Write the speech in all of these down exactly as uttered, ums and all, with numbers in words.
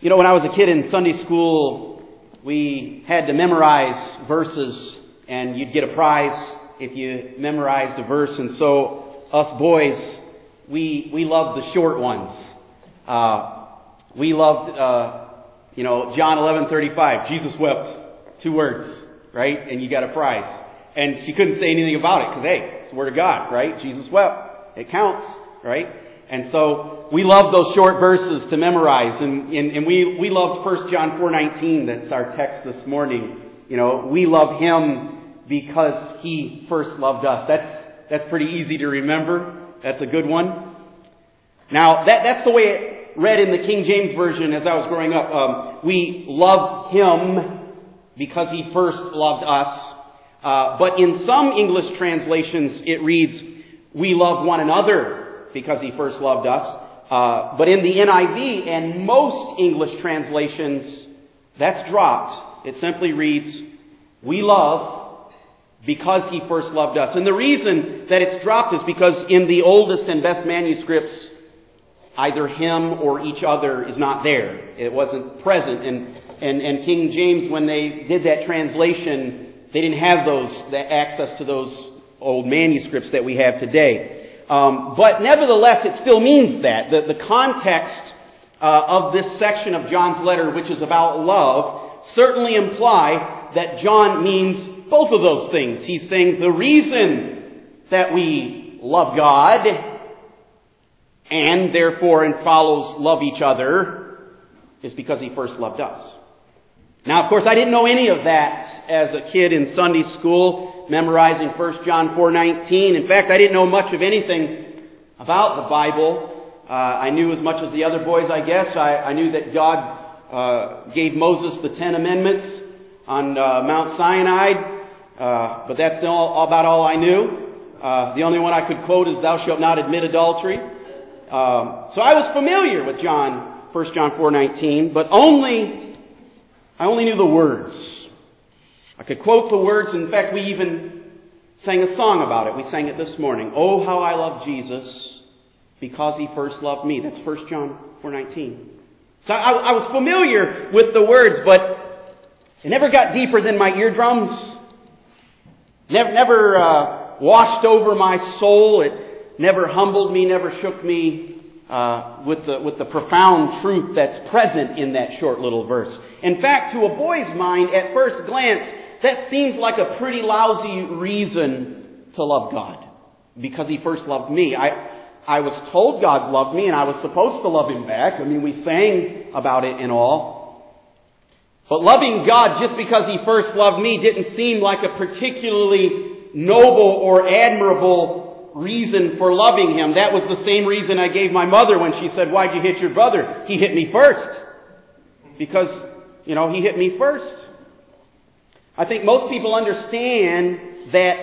You know, when I was a kid in Sunday school, we had to memorize verses, and you'd get a prize if you memorized a verse. And so us boys, we we loved the short ones. Uh, we loved, uh, you know, John eleven thirty-five. Jesus wept. Two words, right? And you got a prize. And she couldn't say anything about it because, hey, it's the Word of God, right? Jesus wept. It counts, right? And so we love those short verses to memorize. And, and, and we, we loved First John four nineteen. That's our text this morning. You know, we love Him because He first loved us. That's that's pretty easy to remember. That's a good one. Now, that that's the way it read in the King James Version as I was growing up. Um, we loved Him because He first loved us. Uh, but in some English translations, it reads, we love one another because He first loved us. Uh, but in the N I V and most English translations, that's dropped. It simply reads, we love because He first loved us. And the reason that it's dropped is because in the oldest and best manuscripts, either him or each other is not there. It wasn't present. And, and, and King James, when they did that translation, they didn't have those that access to those old manuscripts that we have today. Um, but nevertheless, it still means that. The, the context uh, of this section of John's letter, which is about love, certainly imply that John means both of those things. He's saying the reason that we love God and therefore and follows love each other is because He first loved us. Now, of course, I didn't know any of that as a kid in Sunday school, memorizing First John four nineteen. In fact, I didn't know much of anything about the Bible. Uh, I knew as much as the other boys, I guess. I, I knew that God uh, gave Moses the Ten Amendments on uh, Mount Sinai, uh, but that's all, all about all I knew. Uh, the only one I could quote is, "Thou shalt not admit adultery." Um, so I was familiar with John, First John four nineteen, but only I only knew the words. I could quote the words. In fact, we even sang a song about it. We sang it this morning. Oh, how I love Jesus because He first loved me. That's First John four nineteen. So I, I was familiar with the words, but it never got deeper than my eardrums. Never, never uh, washed over my soul. It never humbled me, never shook me. Uh, with the with the profound truth that's present in that short little verse. In fact, to a boy's mind, at first glance, that seems like a pretty lousy reason to love God. Because He first loved me. I I was told God loved me and I was supposed to love Him back. I mean, we sang about it and all. But loving God just because He first loved me didn't seem like a particularly noble or admirable reason for loving Him. That was the same reason I gave my mother when she said, "Why'd you hit your brother?" He hit me first. Because, you know, he hit me first. I think most people understand that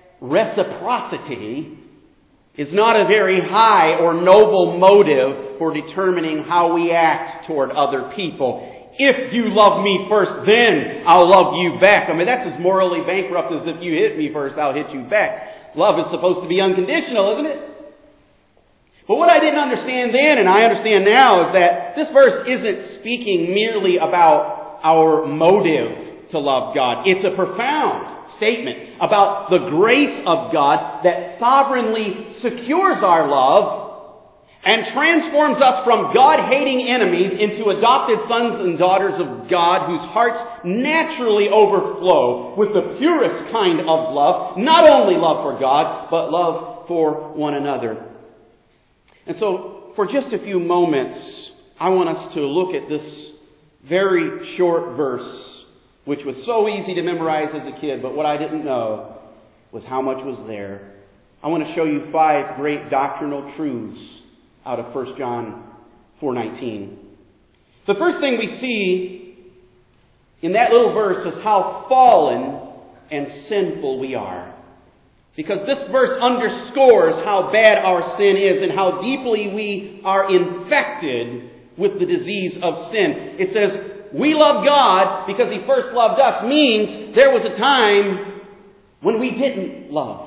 reciprocity is not a very high or noble motive for determining how we act toward other people. If you love me first, then I'll love you back. I mean, that's as morally bankrupt as if you hit me first, I'll hit you back. Love is supposed to be unconditional, isn't it? But what I didn't understand then, and I understand now, is that this verse isn't speaking merely about our motive to love God. It's a profound statement about the grace of God that sovereignly secures our love and transforms us from God-hating enemies into adopted sons and daughters of God whose hearts naturally overflow with the purest kind of love, not only love for God, but love for one another. And so, for just a few moments, I want us to look at this very short verse, which was so easy to memorize as a kid, but what I didn't know was how much was there. I want to show you five great doctrinal truths out of First John four nineteen. The first thing we see in that little verse is how fallen and sinful we are. Because this verse underscores how bad our sin is and how deeply we are infected with the disease of sin. It says, we love God because He first loved us, means there was a time when we didn't love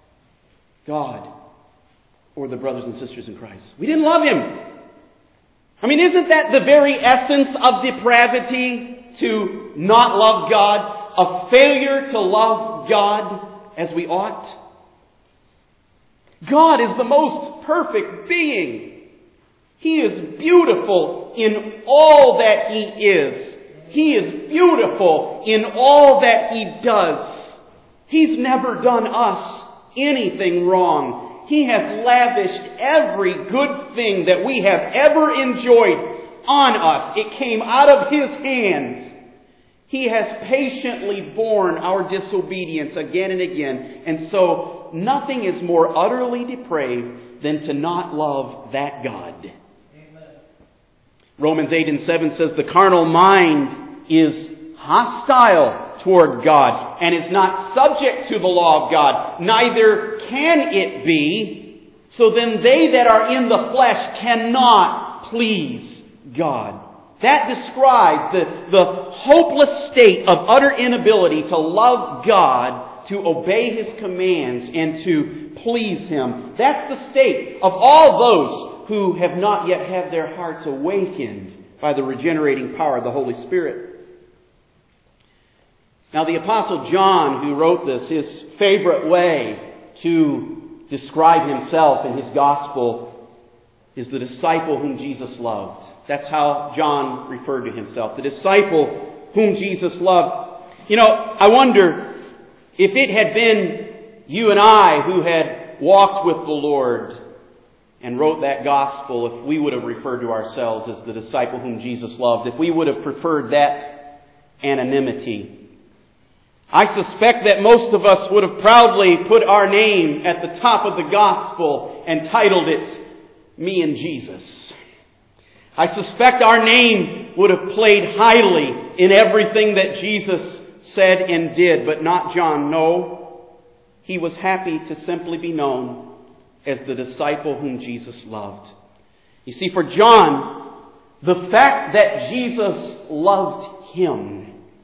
God or the brothers and sisters in Christ. We didn't love Him. I mean, isn't that the very essence of depravity? To not love God? A failure to love God as we ought? God is the most perfect being. He is beautiful in all that He is. He is beautiful in all that He does. He's never done us anything wrong. He has lavished every good thing that we have ever enjoyed on us. It came out of His hands. He has patiently borne our disobedience again and again. And so nothing is more utterly depraved than to not love that God. Amen. Romans eight and seven says the carnal mind is hostile toward God and is not subject to the law of God. Neither can it be. So then they that are in the flesh cannot please God. That describes the, the hopeless state of utter inability to love God, to obey His commands, and to please Him. That's the state of all those who have not yet had their hearts awakened by the regenerating power of the Holy Spirit. Now, the Apostle John, who wrote this, his favorite way to describe himself in his gospel is the disciple whom Jesus loved. That's how John referred to himself. The disciple whom Jesus loved. You know, I wonder if it had been you and I who had walked with the Lord and wrote that gospel, if we would have referred to ourselves as the disciple whom Jesus loved, if we would have preferred that anonymity. I suspect that most of us would have proudly put our name at the top of the gospel and titled it, Me and Jesus. I suspect our name would have played highly in everything that Jesus said and did, but not John. No, he was happy to simply be known as the disciple whom Jesus loved. You see, for John, the fact that Jesus loved him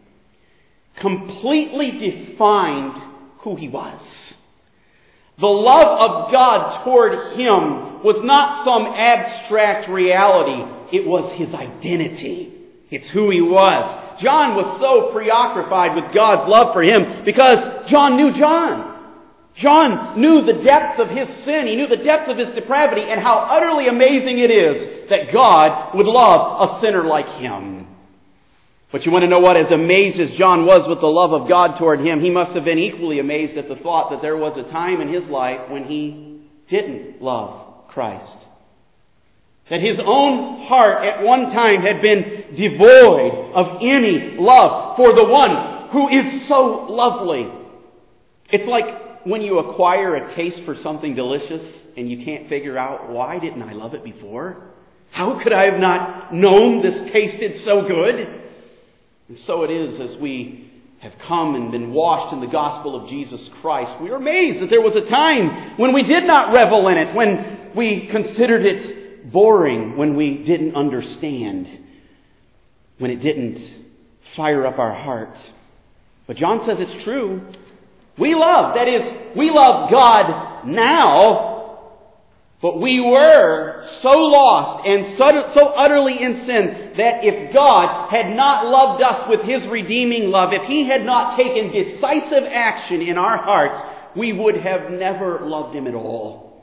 completely defined who he was. The love of God toward him was not some abstract reality. It was his identity. It's who he was. John was so preoccupied with God's love for him because John knew John. John knew the depth of his sin. He knew the depth of his depravity and how utterly amazing it is that God would love a sinner like him. But you want to know what? As amazed as John was with the love of God toward him, he must have been equally amazed at the thought that there was a time in his life when he didn't love Christ. That his own heart at one time had been devoid of any love for the one who is so lovely. It's like when you acquire a taste for something delicious and you can't figure out, why didn't I love it before? How could I have not known this tasted so good? And so it is as we have come and been washed in the gospel of Jesus Christ. We are amazed that there was a time when we did not revel in it, when we considered it boring, when we didn't understand, when it didn't fire up our heart. But John says it's true. We love, that is, we love God now, but we were so lost and so, so utterly in sin that if God had not loved us with His redeeming love, if He had not taken decisive action in our hearts, we would have never loved Him at all.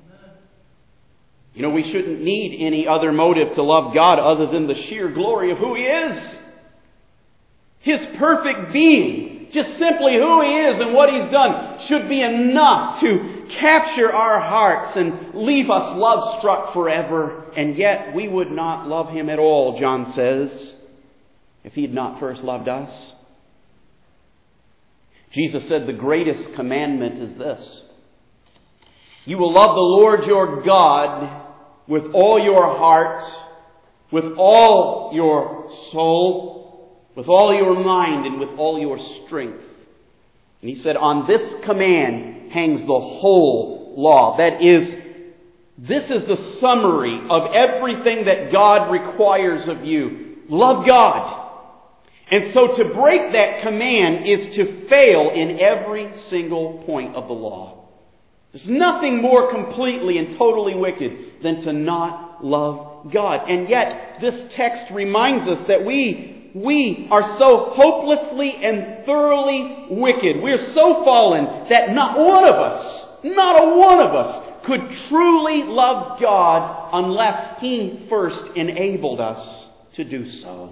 You know, we shouldn't need any other motive to love God other than the sheer glory of who He is. His perfect being, just simply who He is and what He's done, should be enough to capture our hearts and leave us love-struck forever. And yet we would not love Him at all, John says, if He had not first loved us. Jesus said the greatest commandment is this: you will love the Lord your God with all your heart, with all your soul, with all your mind, and with all your strength. And He said, on this command hangs the whole law. That is, this is the summary of everything that God requires of you. Love God. And so to break that command is to fail in every single point of the law. There's nothing more completely and totally wicked than to not love God. And yet, this text reminds us that we, we are so hopelessly and thoroughly wicked. We're so fallen that not one of us, not a one of us, could truly love God unless He first enabled us to do so.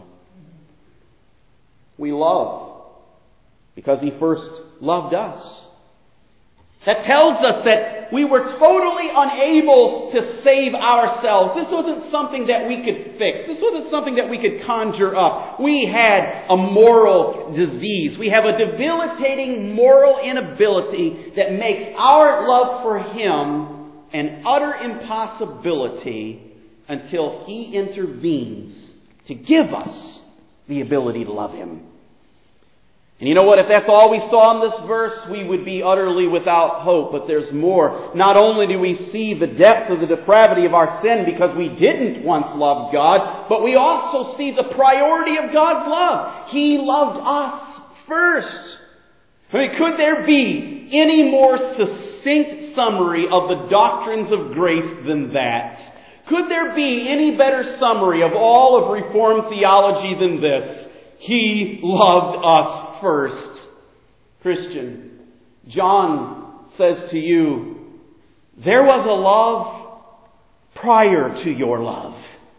We love because He first loved us. That tells us that we were totally unable to save ourselves. This wasn't something that we could fix. This wasn't something that we could conjure up. We had a moral disease. We have a debilitating moral inability that makes our love for Him an utter impossibility until He intervenes to give us the ability to love Him. And you know what? If that's all we saw in this verse, we would be utterly without hope. But there's more. Not only do we see the depth of the depravity of our sin because we didn't once love God, but we also see the priority of God's love. He loved us first. I mean, could there be any more succinct summary of the doctrines of grace than that? Could there be any better summary of all of Reformed theology than this? He loved us first. Christian, John says to you, there was a love prior to your love.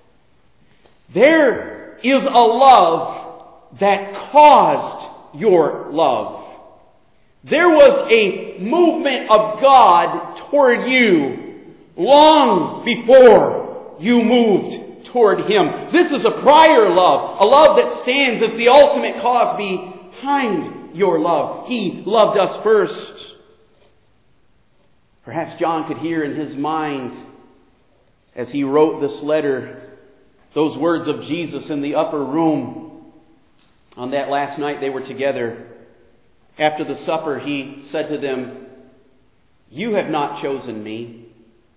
There is a love that caused your love. There was a movement of God toward you long before you moved toward Him. This is a prior love, a love that stands as the ultimate cause behind your love. He loved us first. Perhaps John could hear in his mind, as he wrote this letter, those words of Jesus in the upper room on that last night they were together. After the supper, He said to them, "You have not chosen me,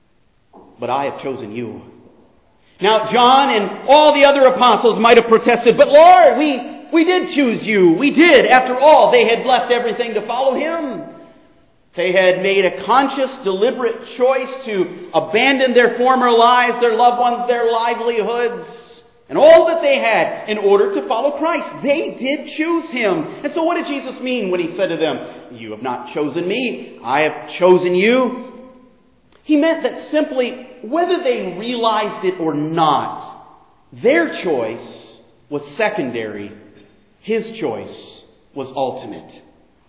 but I have chosen you." Now, John and all the other apostles might have protested, "But Lord, we, we did choose you. We did. After all, they had left everything to follow Him. They had made a conscious, deliberate choice to abandon their former lives, their loved ones, their livelihoods, and all that they had in order to follow Christ. They did choose Him." And so what did Jesus mean when He said to them, "You have not chosen me, I have chosen you"? He meant that simply, whether they realized it or not, their choice was secondary. His choice was ultimate.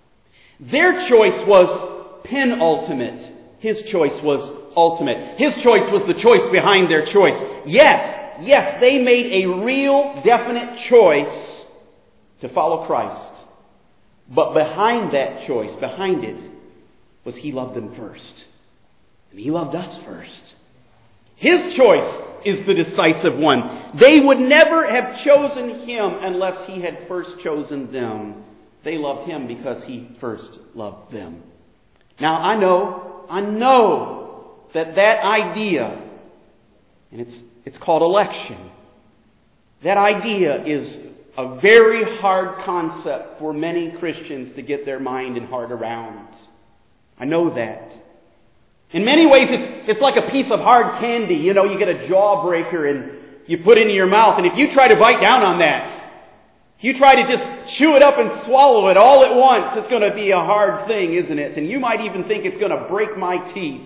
Their choice was penultimate. His choice was ultimate. His choice was the choice behind their choice. Yes, yes, they made a real, definite choice to follow Christ. But behind that choice, behind it, was He loved them first. And He loved us first. His choice is the decisive one. They would never have chosen Him unless He had first chosen them. They loved Him because He first loved them. Now, I know, I know that that idea, and it's, it's called election, that idea is a very hard concept for many Christians to get their mind and heart around. I know that. In many ways, it's, it's like a piece of hard candy. You know, you get a jawbreaker and you put it in your mouth. And if you try to bite down on that, if you try to just chew it up and swallow it all at once, it's going to be a hard thing, isn't it? And you might even think it's going to break my teeth.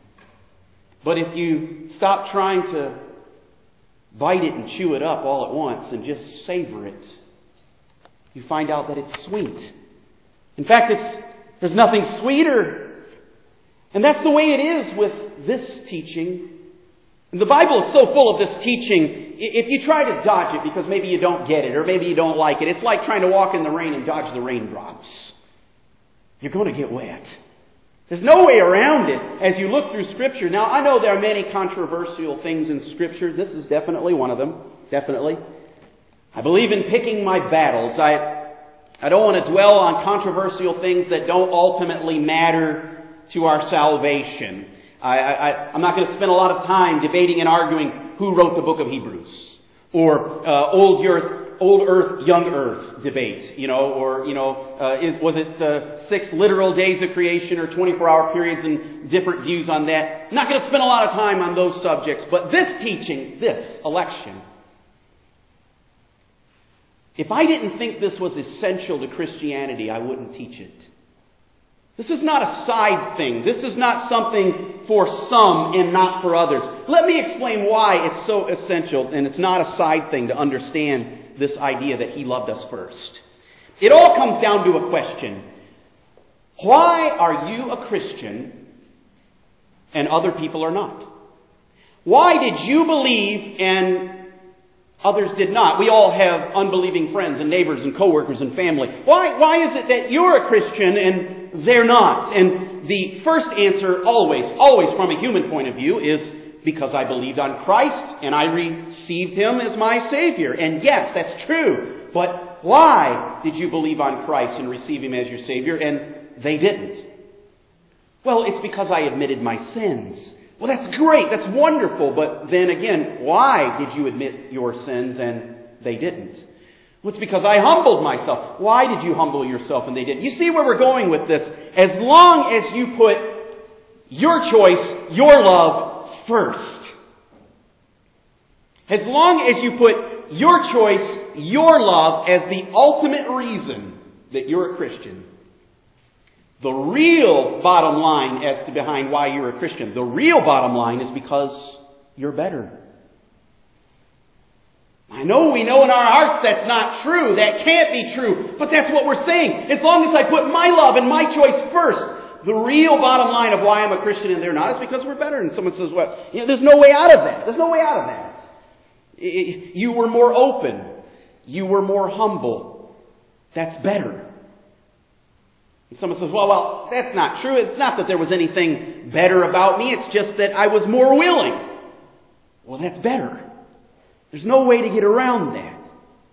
But if you stop trying to bite it and chew it up all at once and just savor it, you find out that it's sweet. In fact, it's, there's nothing sweeter. And that's the way it is with this teaching. And the Bible is so full of this teaching, if you try to dodge it because maybe you don't get it or maybe you don't like it, it's like trying to walk in the rain and dodge the raindrops. You're going to get wet. There's no way around it as you look through Scripture. Now, I know there are many controversial things in Scripture. This is definitely one of them. Definitely. I believe in picking my battles. I, I don't want to dwell on controversial things that don't ultimately matter to our salvation. I, I, I'm not going to spend a lot of time debating and arguing who wrote the book of Hebrews or uh, Old Year, old Earth, young Earth debate, you know, or, you know, uh, is, was it uh, six literal days of creation or twenty-four hour periods, and different views on that. I'm not going to spend a lot of time on those subjects, but this teaching, this election, if I didn't think this was essential to Christianity, I wouldn't teach it. This is not a side thing. This is not something for some and not for others. Let me explain why it's so essential, and it's not a side thing to understand this idea that He loved us first. It all comes down to a question. Why are you a Christian and other people are not? Why did you believe and others did not? We all have unbelieving friends and neighbors and coworkers and family. Why, why is it that you're a Christian and they're not? And the first answer always, always from a human point of view is because I believed on Christ and I received Him as my Savior. And yes, that's true. But why did you believe on Christ and receive Him as your Savior and they didn't? Well, it's because I admitted my sins. Well, that's great. That's wonderful. But then again, why did you admit your sins and they didn't? Well, it's because I humbled myself. Why did you humble yourself and they didn't? You see where we're going with this. As long as you put your choice, your love first. As long as you put your choice, your love as the ultimate reason that you're a Christian. The real bottom line as to behind why you're a Christian, the real bottom line is because you're better. I know we know in our hearts that's not true. That can't be true. But that's what we're saying. As long as I put my love and my choice first, the real bottom line of why I'm a Christian and they're not is because we're better. And someone says, well, you know, there's no way out of that. There's no way out of that. You were more open. You were more humble. That's better. And someone says, well, well, that's not true. It's not that there was anything better about me. It's just that I was more willing. Well, that's better. There's no way to get around that.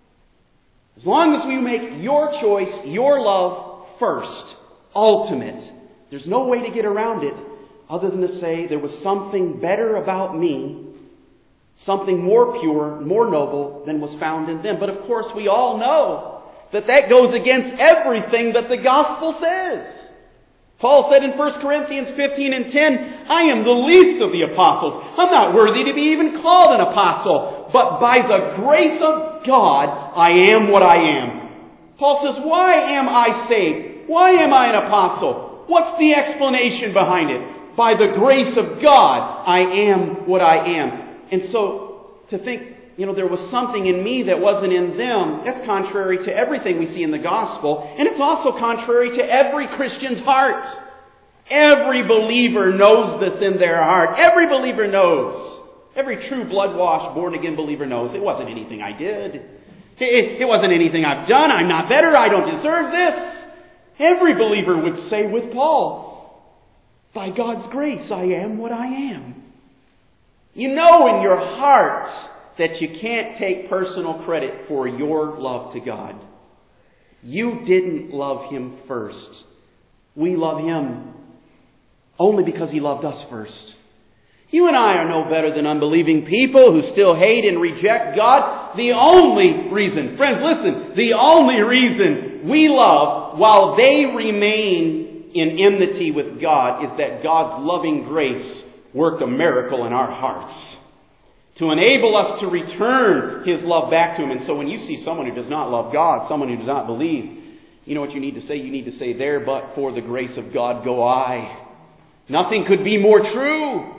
As long as we make your choice, your love first, ultimate, there's no way to get around it other than to say there was something better about me, something more pure, more noble than was found in them. But of course, we all know that that goes against everything that the gospel says. Paul said in First Corinthians fifteen and ten, I am the least of the apostles. I'm not worthy to be even called an apostle. But by the grace of God, I am what I am. Paul says, why am I saved? Why am I an apostle? What's the explanation behind it? By the grace of God, I am what I am. And so to think, you know, there was something in me that wasn't in them, that's contrary to everything we see in the gospel. And it's also contrary to every Christian's heart. Every believer knows this in their heart. Every believer knows. Every true blood-washed, born-again believer knows it wasn't anything I did. It, it wasn't anything I've done. I'm not better. I don't deserve this. Every believer would say with Paul, by God's grace, I am what I am. You know in your heart that you can't take personal credit for your love to God. You didn't love Him first. We love Him only because He loved us first. You and I are no better than unbelieving people who still hate and reject God. The only reason, friends, listen, the only reason we love while they remain in enmity with God is that God's loving grace worked a miracle in our hearts to enable us to return His love back to Him. And so when you see someone who does not love God, someone who does not believe, you know what you need to say? You need to say, there but for the grace of God go I. Nothing could be more true.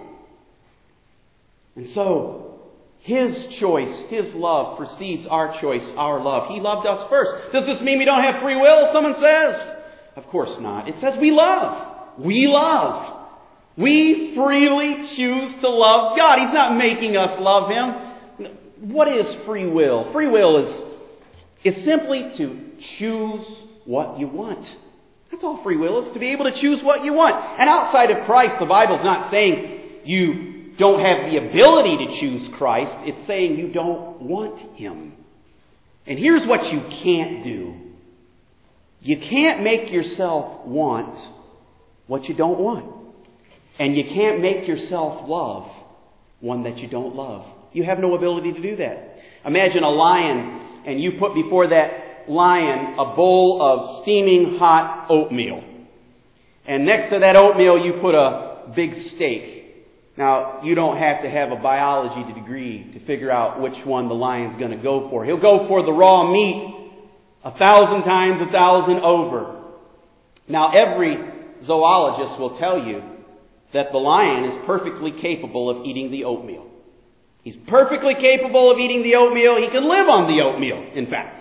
And so, His choice, His love precedes our choice, our love. He loved us first. Does this mean we don't have free will, someone says? Of course not. It says we love. We love. We freely choose to love God. He's not making us love Him. What is free will? Free will is, is simply to choose what you want. That's all free will is, to be able to choose what you want. And outside of Christ, the Bible's not saying you don't have the ability to choose Christ. It's saying you don't want Him. And here's what you can't do. You can't make yourself want what you don't want. And you can't make yourself love one that you don't love. You have no ability to do that. Imagine a lion, and you put before that lion a bowl of steaming hot oatmeal. And next to that oatmeal, you put a big steak. Now, you don't have to have a biology degree to figure out which one the lion's going to go for. He'll go for the raw meat a thousand times, a thousand over. Now, every zoologist will tell you that the lion is perfectly capable of eating the oatmeal. He's perfectly capable of eating the oatmeal. He can live on the oatmeal, in fact.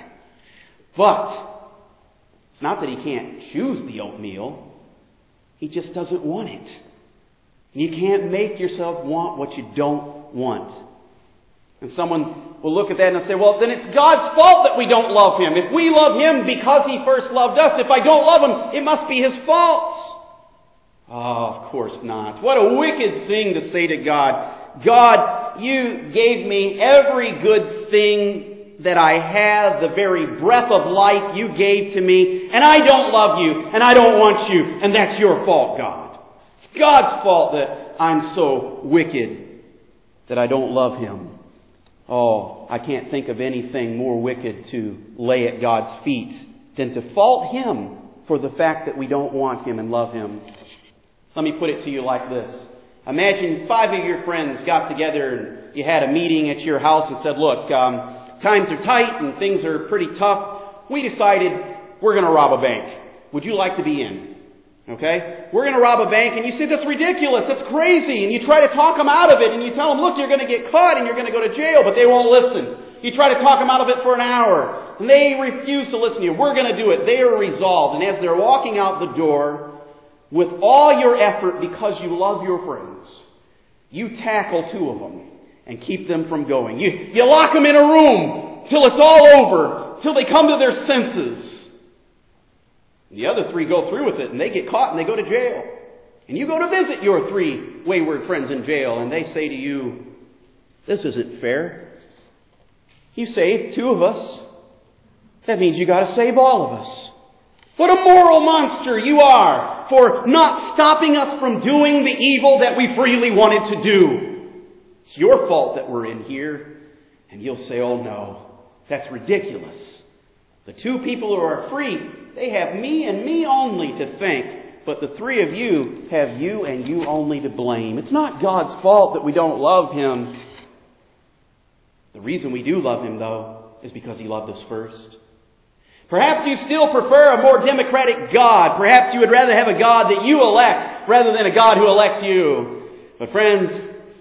But it's not that he can't choose the oatmeal. He just doesn't want it. You can't make yourself want what you don't want. And someone will look at that and say, well, then it's God's fault that we don't love Him. If we love Him because He first loved us, if I don't love Him, it must be His fault. Oh, of course not. What a wicked thing to say to God. God, you gave me every good thing that I have, the very breath of life you gave to me, and I don't love you, and I don't want you, and that's your fault, God. It's God's fault that I'm so wicked that I don't love Him. Oh, I can't think of anything more wicked to lay at God's feet than to fault Him for the fact that we don't want Him and love Him. Let me put it to you like this. Imagine five of your friends got together and you had a meeting at your house and said, look, um, times are tight and things are pretty tough. We decided we're going to rob a bank. Would you like to be in? Okay? We're going to rob a bank, and you say, that's ridiculous, that's crazy. And you try to talk them out of it, and you tell them, look, you're going to get caught and you're going to go to jail, but they won't listen. You try to talk them out of it for an hour, and they refuse to listen to you. We're going to do it. They are resolved. And as they're walking out the door, with all your effort, because you love your friends, you tackle two of them and keep them from going. You, you lock them in a room till it's all over, till they come to their senses. The other three go through with it, and they get caught, and they go to jail. And you go to visit your three wayward friends in jail, and they say to you, this isn't fair. You saved two of us. That means you got to save all of us. What a moral monster you are for not stopping us from doing the evil that we freely wanted to do. It's your fault that we're in here. And you'll say, oh no, that's ridiculous. The two people who are free, they have me and me only to thank. But the three of you have you and you only to blame. It's not God's fault that we don't love Him. The reason we do love Him, though, is because He loved us first. Perhaps you still prefer a more democratic God. Perhaps you would rather have a God that you elect rather than a God who elects you. But friends,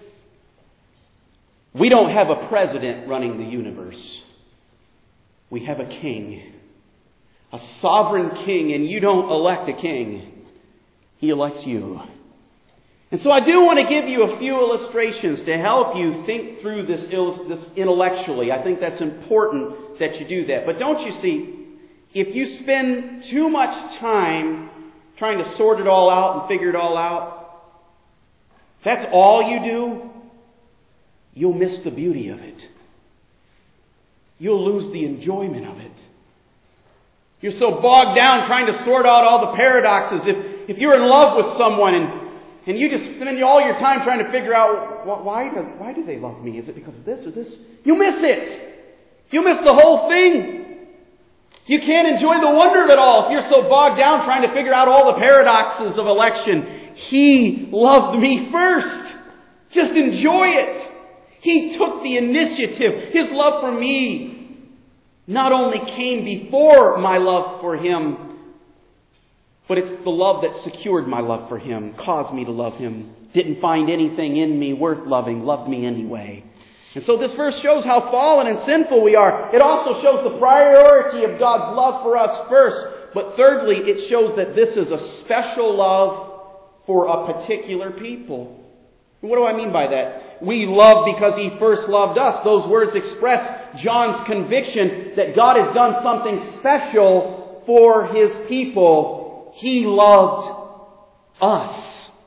we don't have a president running the universe. We have a king. A sovereign king, and you don't elect a king. He elects you. And so I do want to give you a few illustrations to help you think through this, this intellectually. I think that's important that you do that. But don't you see, if you spend too much time trying to sort it all out and figure it all out, that's all you do, you'll miss the beauty of it. You'll lose the enjoyment of it. You're so bogged down trying to sort out all the paradoxes. If, if you're in love with someone and, and you just spend all your time trying to figure out, why do, why do they love me? Is it because of this or this? You miss it. You miss the whole thing. You can't enjoy the wonder of it all if you're so bogged down trying to figure out all the paradoxes of election. He loved me first. Just enjoy it. He took the initiative. His love for me not only came before my love for Him, but it's the love that secured my love for Him, caused me to love Him. Didn't find anything in me worth loving, loved me anyway. And so this verse shows how fallen and sinful we are. It also shows the priority of God's love for us first. But thirdly, it shows that this is a special love for a particular people. What do I mean by that? We love because He first loved us. Those words express John's conviction that God has done something special for His people. He loved us.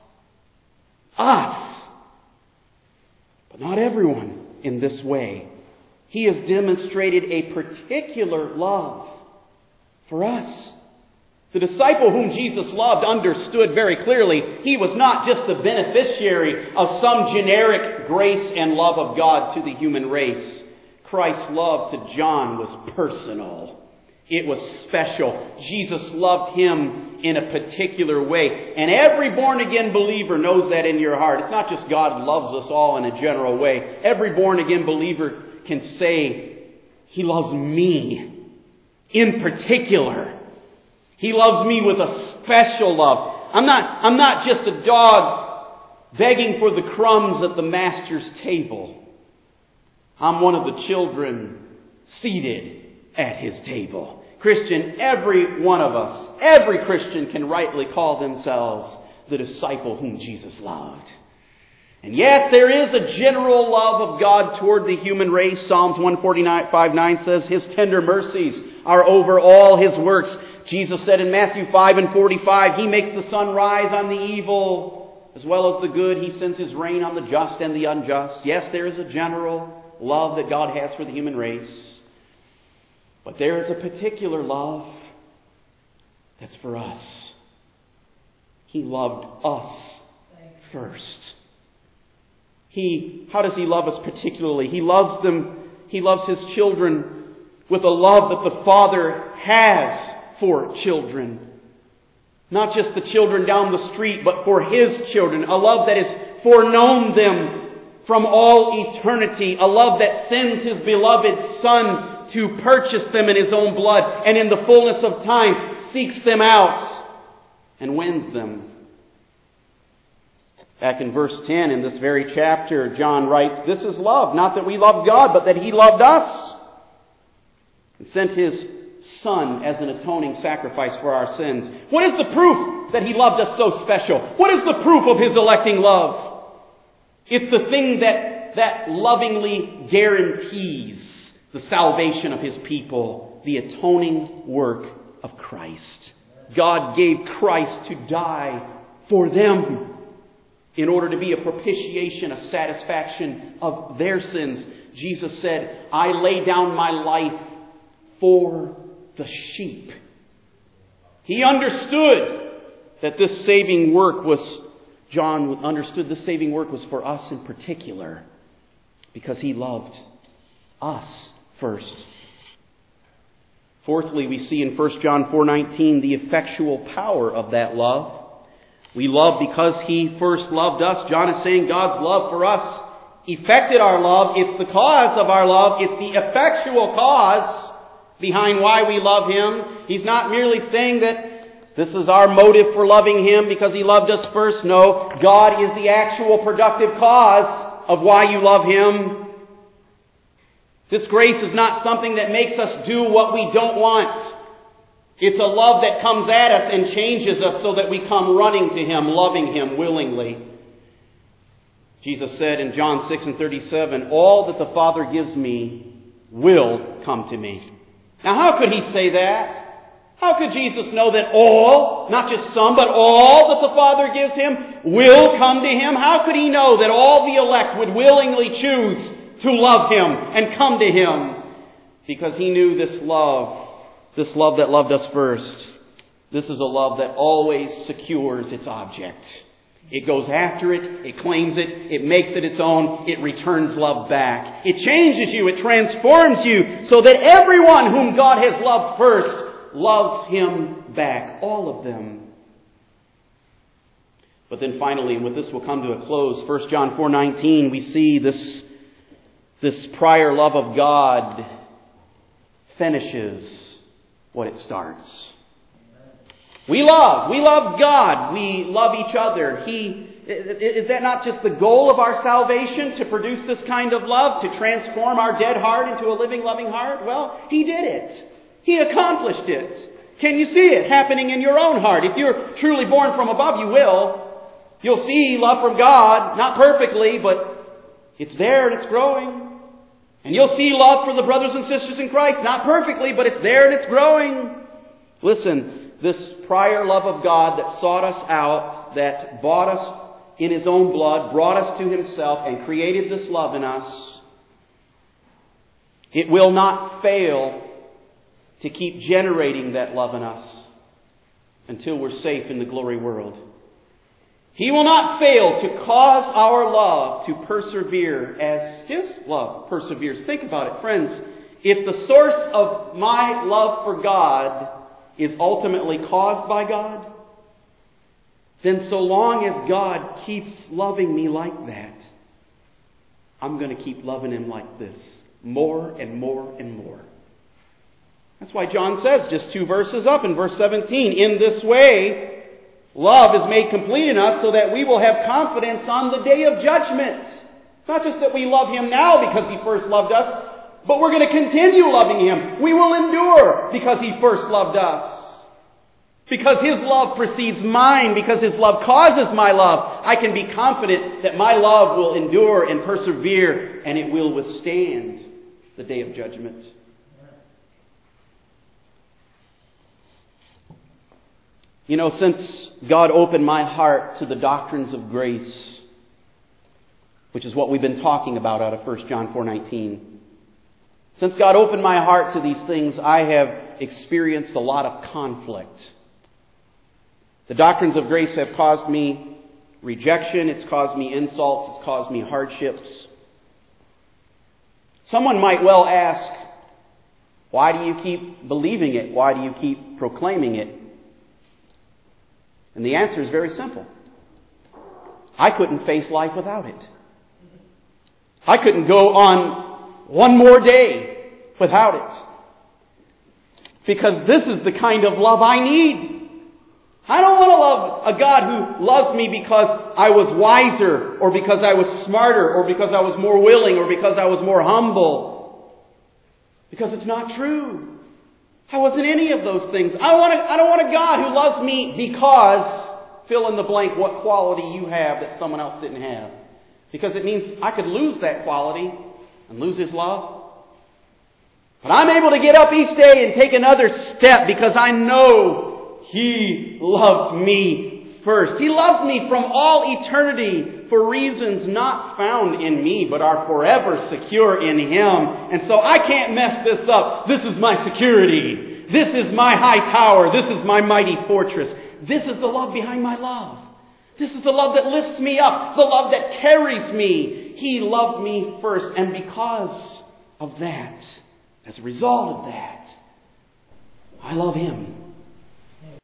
Us. But not everyone in this way. He has demonstrated a particular love for us. The disciple whom Jesus loved understood very clearly he was not just the beneficiary of some generic grace and love of God to the human race. Christ's love to John was personal. It was special. Jesus loved him in a particular way. And every born-again believer knows that in your heart. It's not just God loves us all in a general way. Every born-again believer can say, He loves me in particular. He loves me with a special love. I'm not, I'm not just a dog begging for the crumbs at the master's table. I'm one of the children seated at His table. Christian, every one of us, every Christian can rightly call themselves the disciple whom Jesus loved. And yes, there is a general love of God toward the human race. Psalms one forty-five nine says, His tender mercies are over all His works. Jesus said in Matthew five and forty-five, He makes the sun rise on the evil as well as the good. He sends His rain on the just and the unjust. Yes, there is a general love that God has for the human race. But there is a particular love that's for us. He loved us first. He, how does He love us particularly? He loves them, He loves His children with a love that the Father has for children. Not just the children down the street, but for His children. A love that has foreknown them from all eternity. A love that sends His beloved Son to purchase them in His own blood, and in the fullness of time seeks them out and wins them. Back in verse ten, in this very chapter, John writes, This is love, not that we loved God, but that He loved us and sent His Son as an atoning sacrifice for our sins. What is the proof that He loved us so special? What is the proof of His electing love? It's the thing that, that lovingly guarantees the salvation of His people, the atoning work of Christ. God gave Christ to die for them in order to be a propitiation, a satisfaction of their sins. Jesus said, I lay down my life for the sheep. He understood that this saving work was, John understood this saving work was for us in particular because He loved us first. Fourthly, we see in First John four nineteen the effectual power of that love. We love because He first loved us. John is saying God's love for us effected our love. It's the cause of our love. It's the effectual cause behind why we love Him. He's not merely saying that this is our motive for loving Him because He loved us first. No, God is the actual productive cause of why you love Him. This grace is not something that makes us do what we don't want. It's a love that comes at us and changes us so that we come running to Him, loving Him willingly. Jesus said in John six and thirty-seven, All that the Father gives me will come to me. Now how could He say that? How could Jesus know that all, not just some, but all that the Father gives Him will come to Him? How could He know that all the elect would willingly choose to love Him and come to Him? Because He knew this love, this love that loved us first. This is a love that always secures its object. It goes after it, it claims it, it makes it its own, it returns love back. It changes you, it transforms you, so that everyone whom God has loved first loves Him back. All of them. But then finally, and with this we'll come to a close, First John four nineteen, we see this This prior love of God finishes what it starts. We love. We love God. We love each other. He, is that not just the goal of our salvation, to produce this kind of love, to transform our dead heart into a living, loving heart? Well, He did it. He accomplished it. Can you see it happening in your own heart? If you're truly born from above, you will. You'll see love from God, not perfectly, but it's there and it's growing. And you'll see love for the brothers and sisters in Christ, not perfectly, but it's there and it's growing. Listen, this prior love of God that sought us out, that bought us in His own blood, brought us to Himself, and created this love in us, it will not fail to keep generating that love in us until we're safe in the glory world. He will not fail to cause our love to persevere as His love perseveres. Think about it, friends. If the source of my love for God is ultimately caused by God, then so long as God keeps loving me like that, I'm going to keep loving Him like this, more and more and more. That's why John says, just two verses up in verse seventeen, in this way, love is made complete enough so that we will have confidence on the day of judgment. Not just that we love Him now because He first loved us, but we're going to continue loving Him. We will endure because He first loved us. Because His love precedes mine, because His love causes my love, I can be confident that my love will endure and persevere, and it will withstand the day of judgment. You know, since God opened my heart to the doctrines of grace, which is what we've been talking about out of First John four nineteen, since God opened my heart to these things, I have experienced a lot of conflict. The doctrines of grace have caused me rejection, it's caused me insults, it's caused me hardships. Someone might well ask, why do you keep believing it? Why do you keep proclaiming it? And the answer is very simple. I couldn't face life without it. I couldn't go on one more day without it. Because this is the kind of love I need. I don't want to love a God who loves me because I was wiser, or because I was smarter, or because I was more willing, or because I was more humble. Because it's not true. I wasn't any of those things. I want a, I don't want a God who loves me because, fill in the blank what quality you have that someone else didn't have. Because it means I could lose that quality and lose His love. But I'm able to get up each day and take another step because I know He loved me first. He loved me from all eternity for reasons not found in me, but are forever secure in Him. And so I can't mess this up. This is my security. This is my high tower. This is my mighty fortress. This is the love behind my love. This is the love that lifts me up. The love that carries me. He loved me first. And because of that, as a result of that, I love Him.